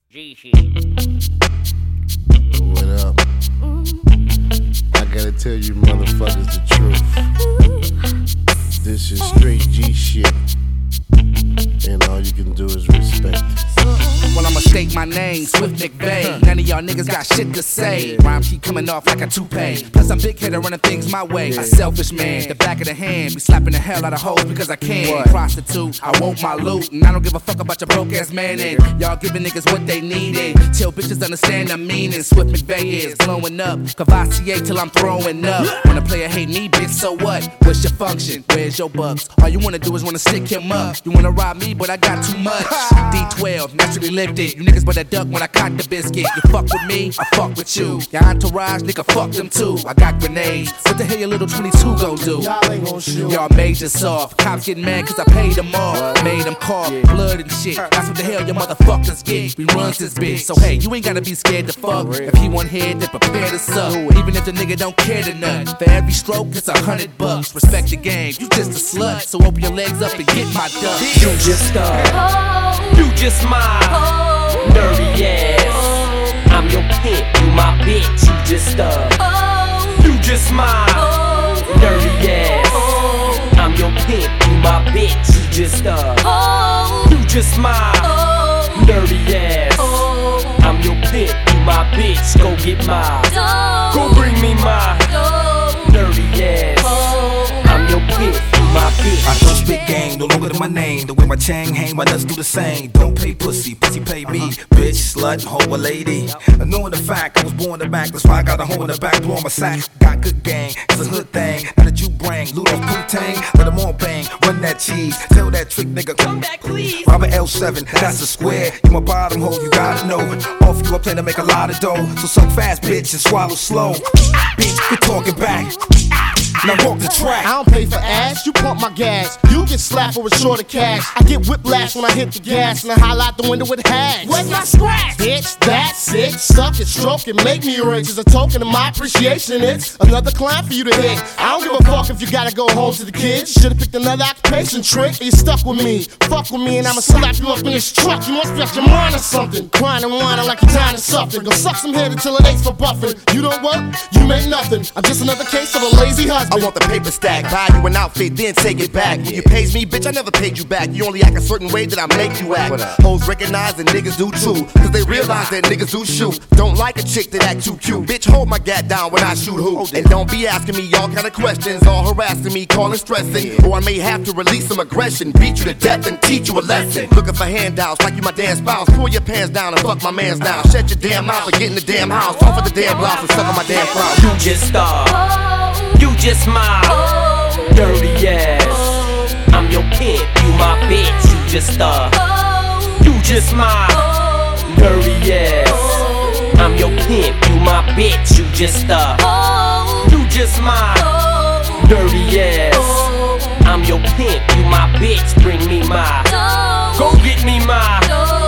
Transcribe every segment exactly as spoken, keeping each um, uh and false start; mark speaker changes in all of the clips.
Speaker 1: G shit.
Speaker 2: What up? I gotta tell you motherfuckers the truth. This is straight G shit. And all you can do is respect it.
Speaker 3: Well, I'ma state my name, Swift McVay. None of y'all niggas got shit to say. Rhymes keep coming off like a toupee. Plus I'm big headed running things my way. A selfish man, the back of the hand. Be slapping the hell out of hoes because I can. Prostitute, I want my loot. And I don't give a fuck about your broke ass man. And y'all giving niggas what they needed. Till bitches understand the meaning. Swift McVay is blowing up. Cavassier till I'm throwing up. When a player hate me, bitch, so what? What's your function? Where's your bucks? All you wanna do is wanna stick him up. You wanna rob me, but I got too much. D twelve, naturally lifted. You niggas better duck when I cock the biscuit. You fuck with me, I fuck with you. Your entourage, nigga, fuck them too. I got grenades. What the hell your little twenty-two gon' do?
Speaker 2: Y'all ain't gon' shoot.
Speaker 3: Y'all major soft. Cops getting mad cause I paid them off. Made them cough, blood and shit. That's what the hell your motherfuckers get. We runs this bitch. So hey, you ain't gotta be scared to fuck. If he want head, then prepare to suck. Even if the nigga don't care to nut. For every stroke, it's a hundred bucks. Respect the game, you just a slut. So open your legs up and get my duck.
Speaker 4: You just uh, you just my dirty ass. I'm your pimp, you my bitch. You just uh, you just my dirty ass. I'm your pimp, you my bitch. You just uh, you just my dirty ass. I'm your pimp, you my bitch. Go get my, go bring me my dirty ass. I'm your pimp, you my bitch.
Speaker 5: I don't spit game, no longer than my name. The way my chain hang, my nuts do the same. Don't pay pussy, pussy pay me. Bitch, slut, hoe a lady. And knowing the fact I was born in the back, that's why I got a hole in the back, blowing my sack. Got good gang, it's a hood thing. Now that you bring, Ludo's Poontang, let them all bang, run that cheese. Tell that trick nigga, come back please. Robert L seven, that's a square. You my bottom hole, you gotta know. Off you, I plan to make a lot of dough. So suck fast, bitch, and swallow slow. Bitch, quit talking back. Now walk the track.
Speaker 6: I don't pay for ass, you pump my gas. You get slapped for a short of cash. I get whiplash when I hit the gas and I holler out the window with hags. Where's my scratch? Bitch, that's it. Suck it, stroke it, make me rich. As a token of my appreciation, it's another climb for you to hit. I don't give a fuck if you gotta go home to the kids. Should've picked another occupation trick. You stuck with me, fuck with me, and I'ma slap you up in this truck. You must be out your mind or something. Crying and whining like you're dying of something. Go suck some head until it aches for buffing. You don't work, you make nothing. I'm just another case of a lazy husband.
Speaker 7: I want the paper stack, buy you an outfit, then take it back. When you pays me, bitch, I never paid you back. You only act a certain way that I make you act. Hoes recognize that niggas do too, cause they realize that niggas do shoot. Don't like a chick that act too cute. Bitch, hold my gat down when I shoot who. And don't be asking me all kind of questions, all harassing me, calling, stressing. Or I may have to release some aggression, beat you to death and teach you a lesson. Looking for handouts like you my damn spouse. Pull your pants down and fuck my mans down. Shut your damn mouth and get in the damn house. Talk for the damn blouse and suck on my damn crowd.
Speaker 4: You just uh, you just my dirty ass. I'm your pimp, you my bitch. You just uh, you just my dirty ass. I'm your pimp, you my bitch. You just uh, you just my dirty ass. I'm your pimp, you my bitch. Bring me my, go get me my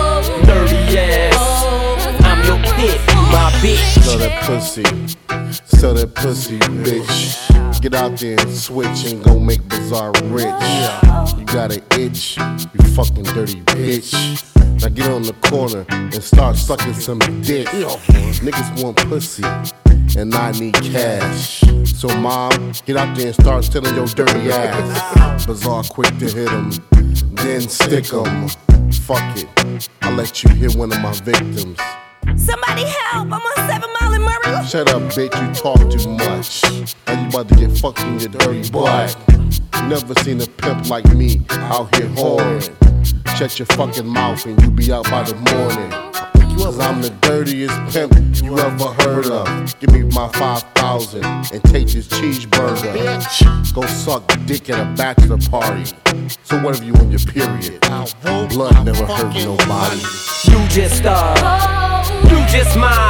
Speaker 4: dirty ass. I'm your pimp, you my bitch.
Speaker 2: Sell that pussy, sell that pussy, bitch. Get out there and switch and go make Bizarre rich. You got an itch, you fucking dirty bitch. Now get on the corner and start sucking some dick. Niggas want pussy and I need cash. So mom, get out there and start selling your dirty ass. Bizarre quick to hit 'em, then stick 'em. Fuck it, I'll let you hit one of my victims.
Speaker 8: Somebody help, I'm on seven Mile and Murray.
Speaker 2: Shut up, bitch, you talk too much. Now you about to get fucked in your dirty butt. You never seen a pimp like me out here whoring. Shut your fucking mouth and you be out by the morning. Cause I'm the dirtiest pimp you ever heard of. Give me my five thousand and take this cheeseburger. Go suck dick at a bachelor party. So what if you on your period? Blood never hurt nobody.
Speaker 4: You just uh, you just my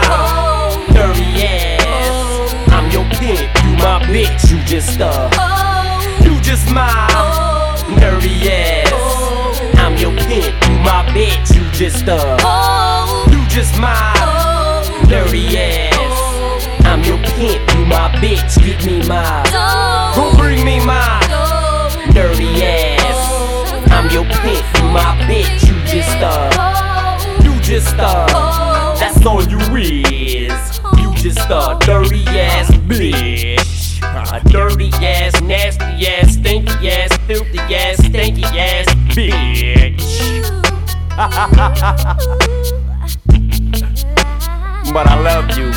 Speaker 4: dirty ass. I'm your pimp, you my bitch. You just uh, you just my dirty ass. I'm your pimp, you my bitch. You just uh, you just my dirty ass. I'm your pimp, you my bitch. Give me my, go bring me my dirty ass. I'm your pimp, you my bitch. You just uh, you just uh. that's all you is. You just a dirty ass bitch. A dirty ass, nasty ass, stinky ass, filthy ass, stinky ass bitch. But I love you,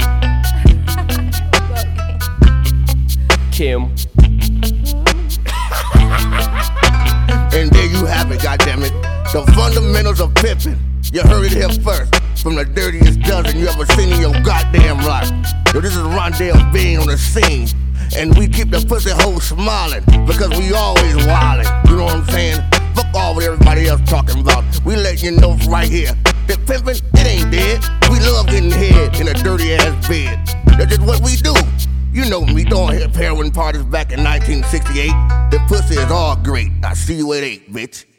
Speaker 4: Kim.
Speaker 7: And there you have it, goddammit. The fundamentals of pimpin'. You heard it here first. From the dirtiest dozen you ever seen in your goddamn life. Yo, this is Rondell being on the scene. And we keep the pussy hole smiling. Because we always wildin'. You know what I'm saying? Fuck all what everybody else talking about. We let you know right here that pimpin', it ain't dead. We love getting head in a dirty ass bed. That's just what we do. You know me throwing hip heroin parties back in nineteen sixty-eight. The pussy is all great. I see you at eight, bitch.